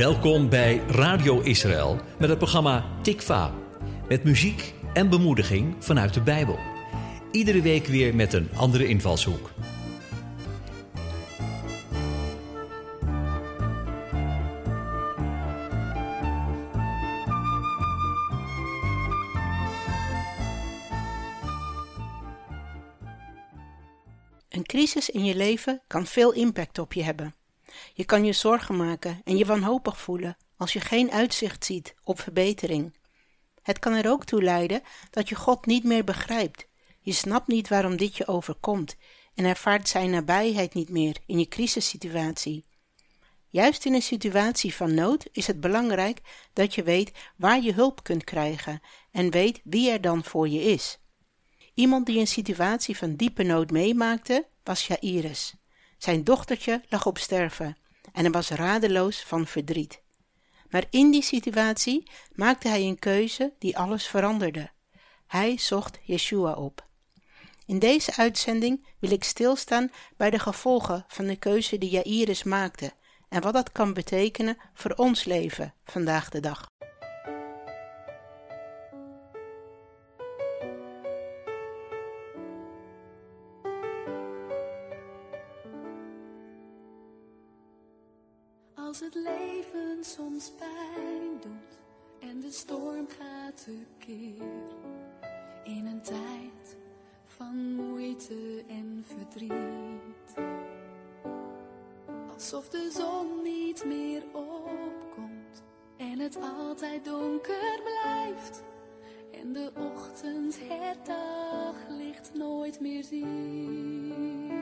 Welkom bij Radio Israël met het programma Tikva. Met muziek en bemoediging vanuit de Bijbel. Iedere week weer met een andere invalshoek. Een crisis in je leven kan veel impact op je hebben. Je kan je zorgen maken en je wanhopig voelen als je geen uitzicht ziet op verbetering. Het kan er ook toe leiden dat je God niet meer begrijpt. Je snapt niet waarom dit je overkomt en ervaart zijn nabijheid niet meer in je crisissituatie. Juist in een situatie van nood is het belangrijk dat je weet waar je hulp kunt krijgen en weet wie er dan voor je is. Iemand die een situatie van diepe nood meemaakte, was Jairus. Zijn dochtertje lag op sterven en hij was radeloos van verdriet. Maar in die situatie maakte hij een keuze die alles veranderde. Hij zocht Yeshua op. In deze uitzending wil ik stilstaan bij de gevolgen van de keuze die Jairus maakte en wat dat kan betekenen voor ons leven vandaag de dag. Als het leven soms pijn doet en de storm gaat tekeer, in een tijd van moeite en verdriet, alsof de zon niet meer opkomt en het altijd donker blijft en de ochtend het daglicht nooit meer ziet.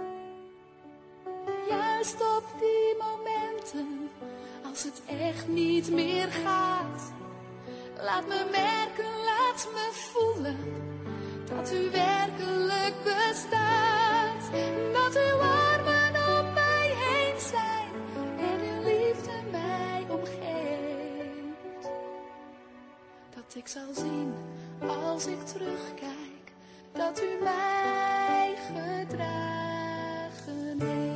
Juist op die momenten, als het echt niet meer gaat, laat me merken, laat me voelen, dat u werkelijk bestaat. Dat uw armen om mij heen zijn en uw liefde mij omgeeft. Dat ik zal zien, als ik terugkijk, dat u mij gedragen heeft.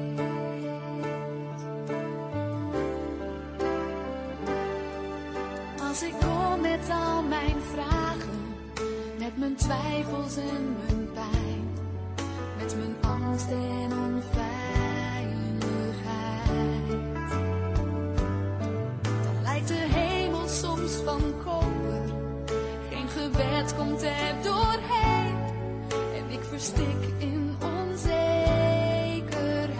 Als ik kom met al mijn vragen, met mijn twijfels en mijn pijn, met mijn angst en onveiligheid, dan lijkt de hemel soms van koper, geen gebed komt er doorheen en ik verstik in onzekerheid.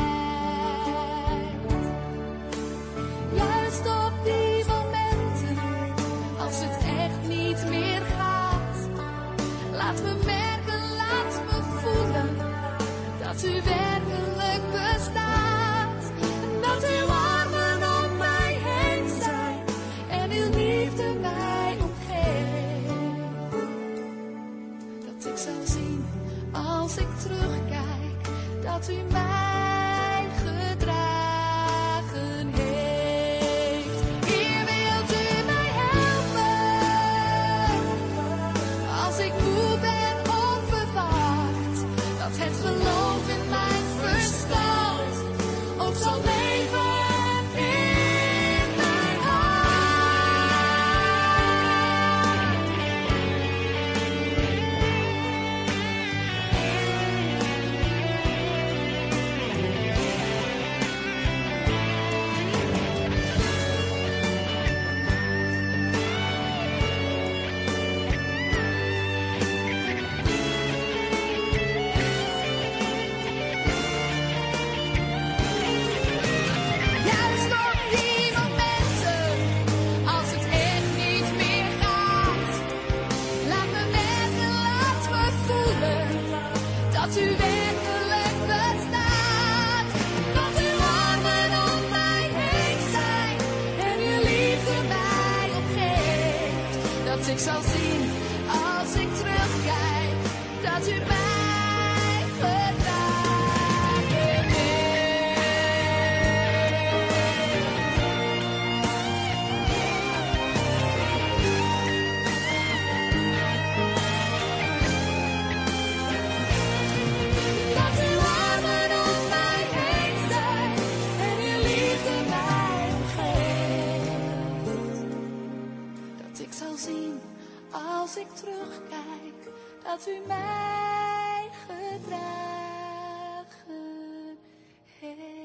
Juist op die momenten, als het echt niet meer gaat, laat me merken, laat me voelen, dat u werkelijk bestaat. Dat uw armen om mij heen zijn en uw liefde mij omgeeft. Dat ik zal zien, als als ik terugkijk, dat u mij gedragen heeft.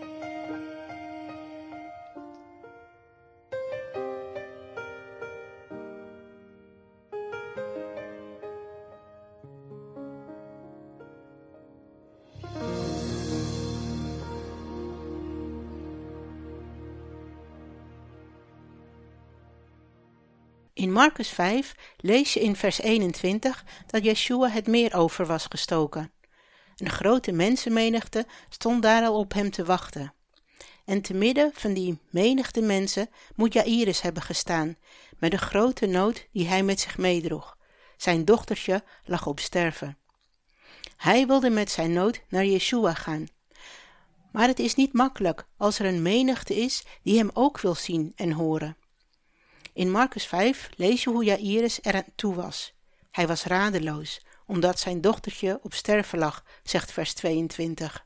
In Markus 5 lees je in vers 21 dat Yeshua het meer over was gestoken. Een grote mensenmenigte stond daar al op hem te wachten. En te midden van die menigte mensen moet Jaïrus hebben gestaan, met de grote nood die hij met zich meedroeg. Zijn dochtertje lag op sterven. Hij wilde met zijn nood naar Yeshua gaan. Maar het is niet makkelijk als er een menigte is die hem ook wil zien en horen. In Markus 5 lees je hoe Jaïrus er aan toe was. Hij was radeloos, omdat zijn dochtertje op sterven lag, zegt vers 22.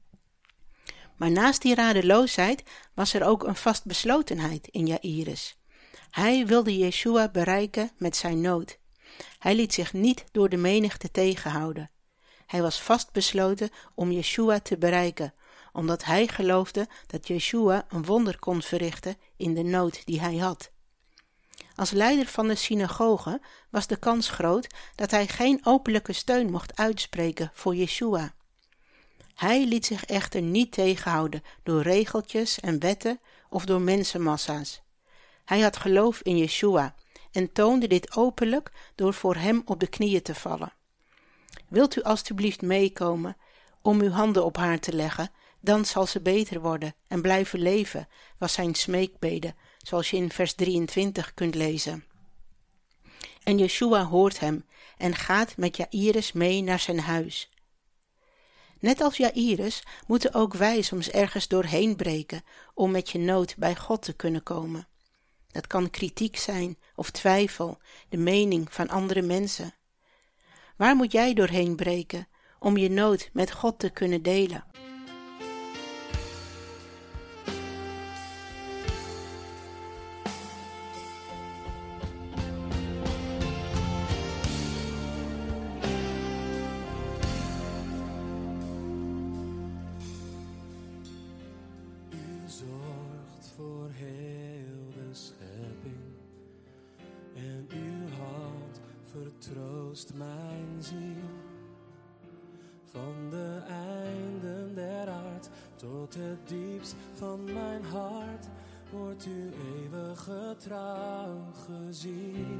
Maar naast die radeloosheid was er ook een vastbeslotenheid in Jaïrus. Hij wilde Yeshua bereiken met zijn nood. Hij liet zich niet door de menigte tegenhouden. Hij was vastbesloten om Yeshua te bereiken, omdat hij geloofde dat Yeshua een wonder kon verrichten in de nood die hij had. Als leider van de synagoge was de kans groot dat hij geen openlijke steun mocht uitspreken voor Yeshua. Hij liet zich echter niet tegenhouden door regeltjes en wetten of door mensenmassa's. Hij had geloof in Yeshua en toonde dit openlijk door voor hem op de knieën te vallen. Wilt u alstublieft meekomen om uw handen op haar te leggen, dan zal ze beter worden en blijven leven, was zijn smeekbede, zoals je in vers 23 kunt lezen. En Yeshua hoort hem en gaat met Jaïrus mee naar zijn huis. Net als Jaïrus moeten ook wij soms ergens doorheen breken om met je nood bij God te kunnen komen. Dat kan kritiek zijn of twijfel, de mening van andere mensen. Waar moet jij doorheen breken om je nood met God te kunnen delen? Zorgt voor heel de schepping en uw hand vertroost mijn ziel. Van de einden der aard tot het diepst van mijn hart wordt uw eeuwige trouw gezien.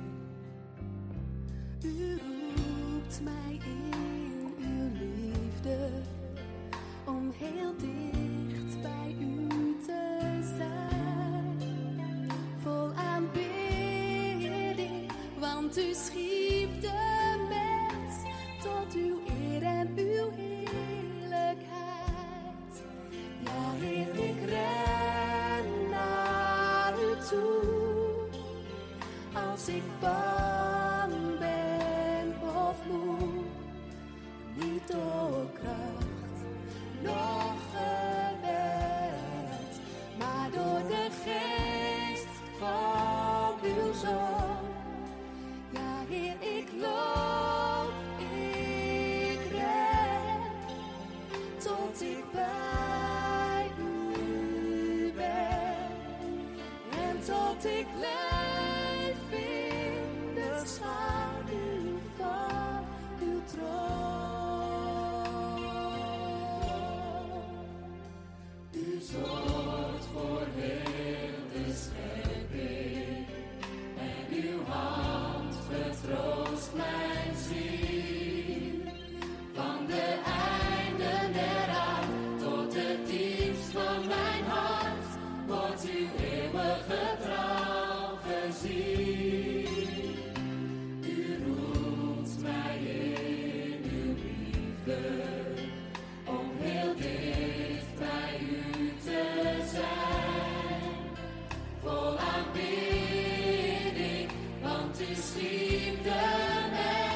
U roept mij in uw liefde om heel dicht bij u te zijn. Vol aanbidding, want u schiep de mens tot uw eer en uw heerlijkheid. Ja, Heer, ik ren naar u toe als ik bang ben of moe, niet door kracht, nog geweld, maar door de geest van uw Zoon. Ja, Heer, ik loop, ik ren, tot ik bij u ben, en tot ik leef in de schaduw van uw troon. U zorgt voor heel de schepping en uw hand vertroost mijn ziel. Van de einden der aard tot het diepst van mijn hart wordt uw eeuwige trouw gezien. U roept mij in uw liefde om heel dicht bij u te zijn. Vol aanbidding, want u schiep de mens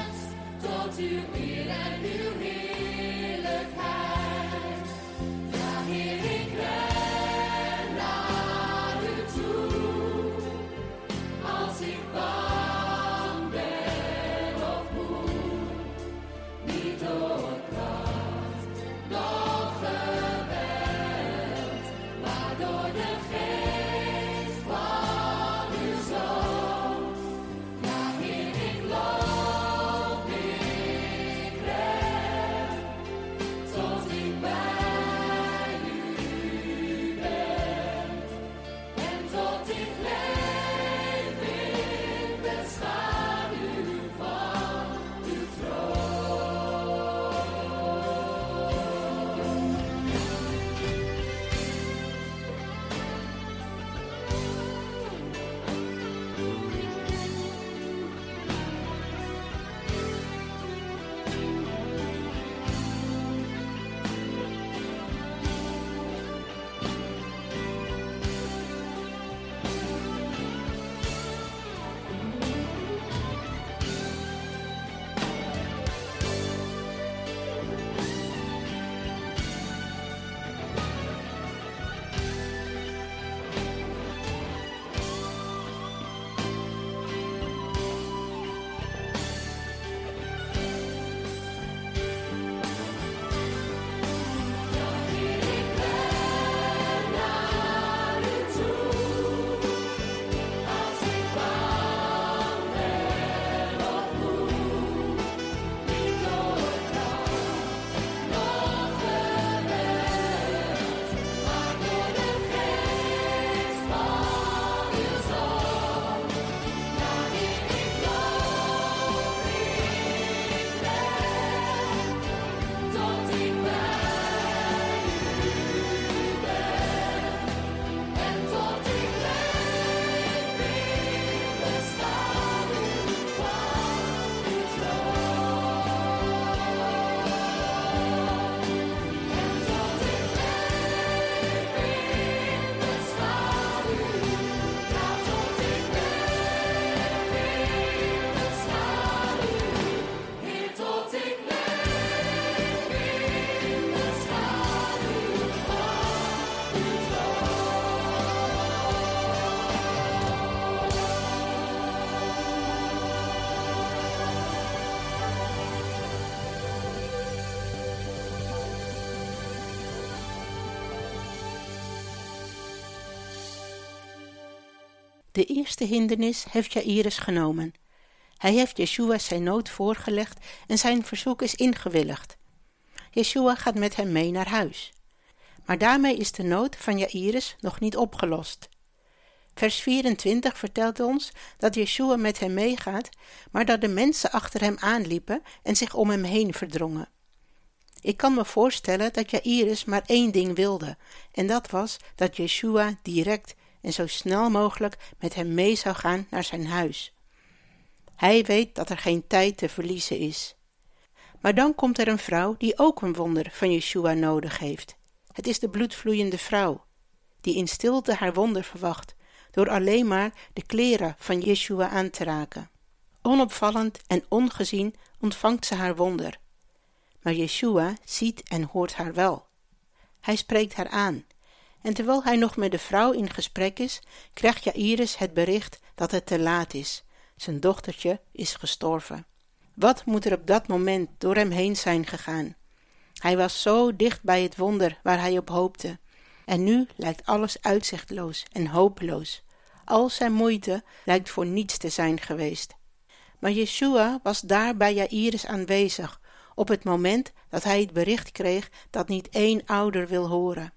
De eerste hindernis heeft Jaïrus genomen. Hij heeft Jeshua zijn nood voorgelegd en zijn verzoek is ingewilligd. Jeshua gaat met hem mee naar huis. Maar daarmee is de nood van Jaïrus nog niet opgelost. Vers 24 vertelt ons dat Jeshua met hem meegaat, maar dat de mensen achter hem aanliepen en zich om hem heen verdrongen. Ik kan me voorstellen dat Jaïrus maar één ding wilde, en dat was dat Jeshua direct en zo snel mogelijk met hem mee zou gaan naar zijn huis. Hij weet dat er geen tijd te verliezen is. Maar dan komt er een vrouw die ook een wonder van Jeshua nodig heeft. Het is de bloedvloeiende vrouw, die in stilte haar wonder verwacht, door alleen maar de kleren van Jeshua aan te raken. Onopvallend en ongezien ontvangt ze haar wonder. Maar Jeshua ziet en hoort haar wel. Hij spreekt haar aan, en terwijl hij nog met de vrouw in gesprek is, krijgt Jaïrus het bericht dat het te laat is. Zijn dochtertje is gestorven. Wat moet er op dat moment door hem heen zijn gegaan? Hij was zo dicht bij het wonder waar hij op hoopte. En nu lijkt alles uitzichtloos en hopeloos. Al zijn moeite lijkt voor niets te zijn geweest. Maar Jeshua was daar bij Jaïrus aanwezig, op het moment dat hij het bericht kreeg dat niet één ouder wil horen.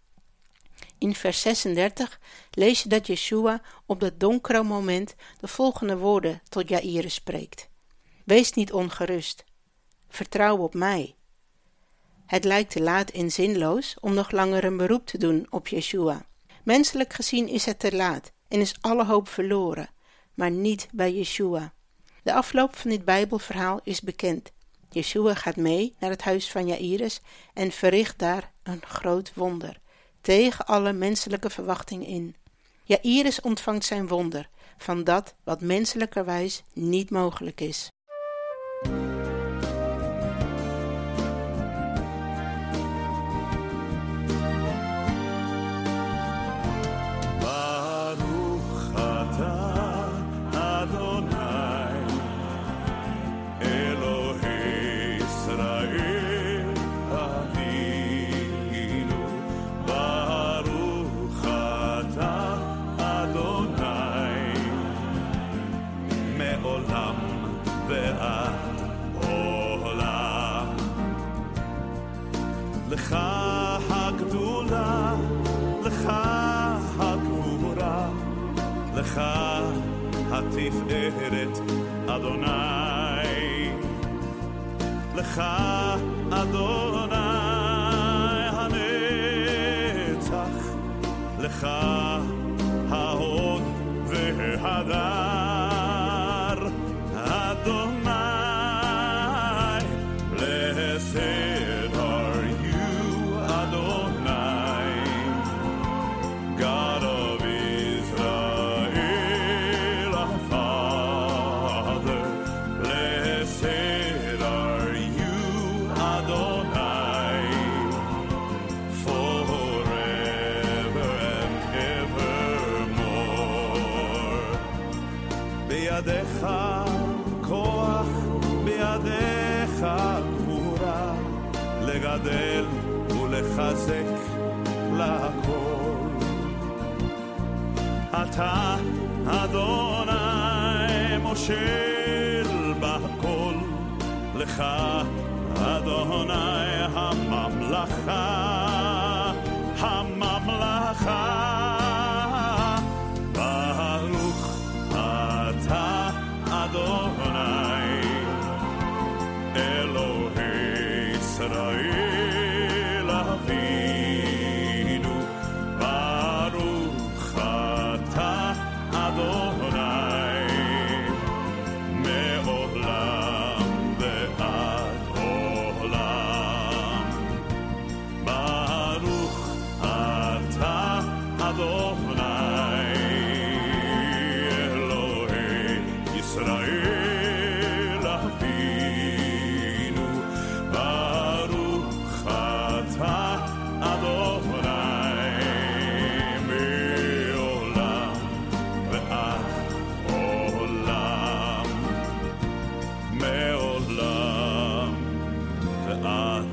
In vers 36 lees je dat Jeshua op dat donkere moment de volgende woorden tot Jaïrus spreekt. Wees niet ongerust. Vertrouw op mij. Het lijkt te laat en zinloos om nog langer een beroep te doen op Jeshua. Menselijk gezien is het te laat en is alle hoop verloren, maar niet bij Jeshua. De afloop van dit Bijbelverhaal is bekend. Jeshua gaat mee naar het huis van Jaïrus en verricht daar een groot wonder, tegen alle menselijke verwachting in. Jaïrus ontvangt zijn wonder, van dat wat menselijkerwijs niet mogelijk is. לך הגדולה, לך הגבורה, לך התפארת, אדוני. לך אדוני הנצח, לך ההוד וההדר, אדוני. Blessed are you, Adonai, God of Israel, our Father. Blessed are you, Adonai, forever and evermore. Be'yadecha koach, be'yadecha גבורה, לגדל ולחזק לכל. אתה אדוני מושל בכל, לך אדוני הממלכה, הממלכה. ברוך אתה אדוני אלוהי ישראל אבינו, ברוך אתה אדוני מעולם ועד עולם. ברוך אתה אדוני אלוהי ישראל אבינו, ברוך אתה אדוני מעולם ועד עולם, מעולם ועד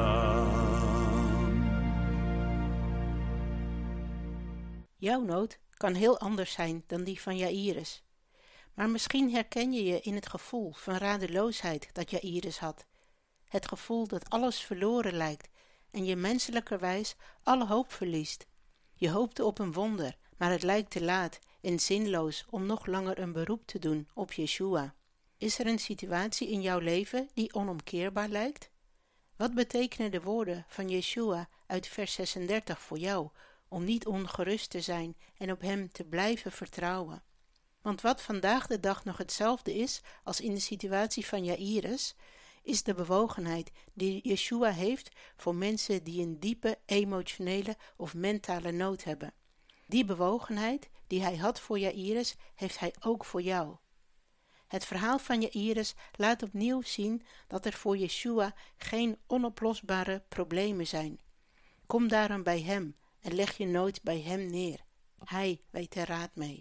עולם. Jouw nood kan heel anders zijn dan die van Jaïrus. Maar misschien herken je je in het gevoel van radeloosheid dat Jaïrus had. Het gevoel dat alles verloren lijkt en je menselijkerwijs alle hoop verliest. Je hoopte op een wonder, maar het lijkt te laat en zinloos om nog langer een beroep te doen op Yeshua. Is er een situatie in jouw leven die onomkeerbaar lijkt? Wat betekenen de woorden van Yeshua uit vers 36 voor jou om niet ongerust te zijn en op hem te blijven vertrouwen? Want wat vandaag de dag nog hetzelfde is als in de situatie van Jaïrus, is de bewogenheid die Yeshua heeft voor mensen die een diepe emotionele of mentale nood hebben. Die bewogenheid die hij had voor Jaïrus, heeft hij ook voor jou. Het verhaal van Jaïrus laat opnieuw zien dat er voor Yeshua geen onoplosbare problemen zijn. Kom daarom bij hem en leg je nood bij hem neer. Hij weet er raad mee.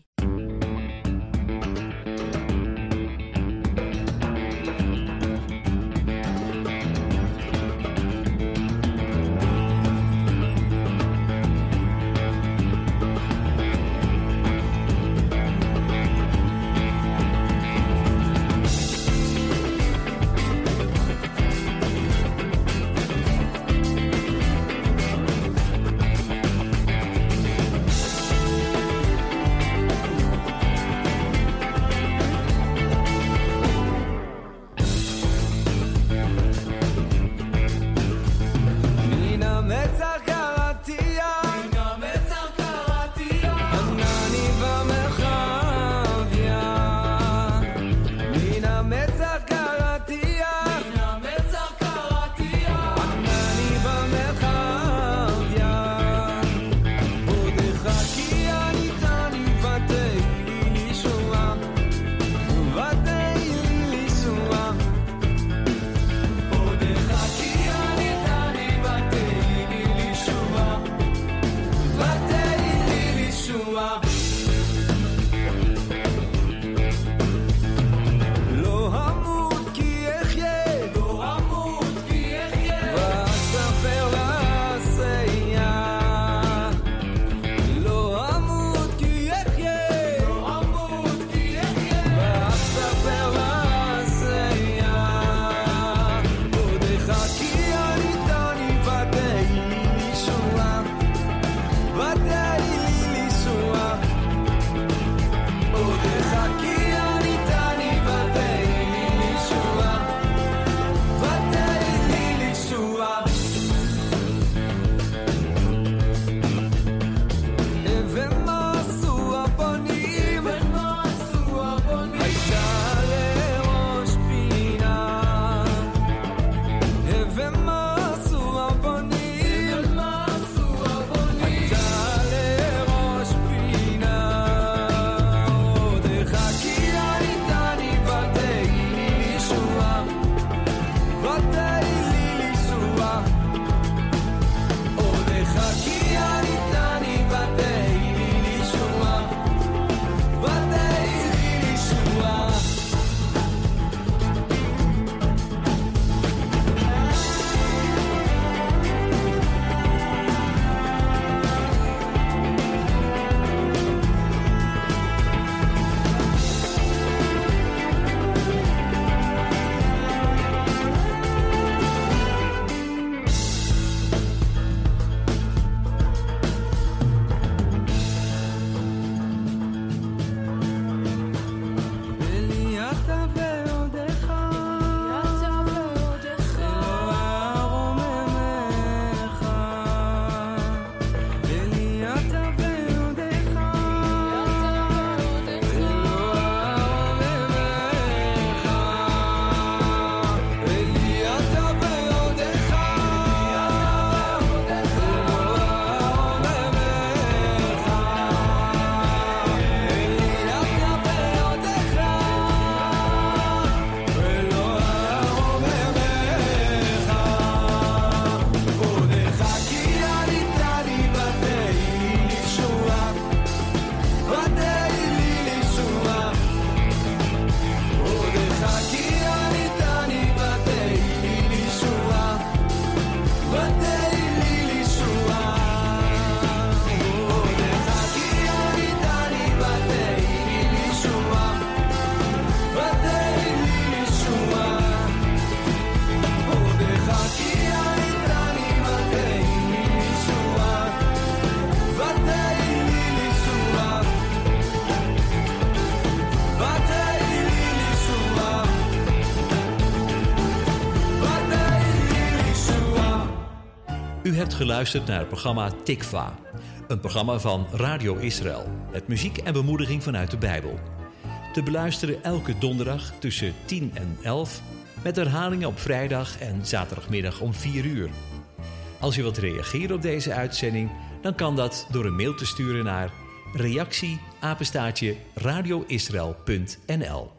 U hebt geluisterd naar het programma Tikva, een programma van Radio Israël, met muziek en bemoediging vanuit de Bijbel. Te beluisteren elke donderdag tussen 10 en 11, met herhalingen op vrijdag en zaterdagmiddag om 4 uur. Als u wilt reageren op deze uitzending, dan kan dat door een mail te sturen naar reactie@radioisrael.nl.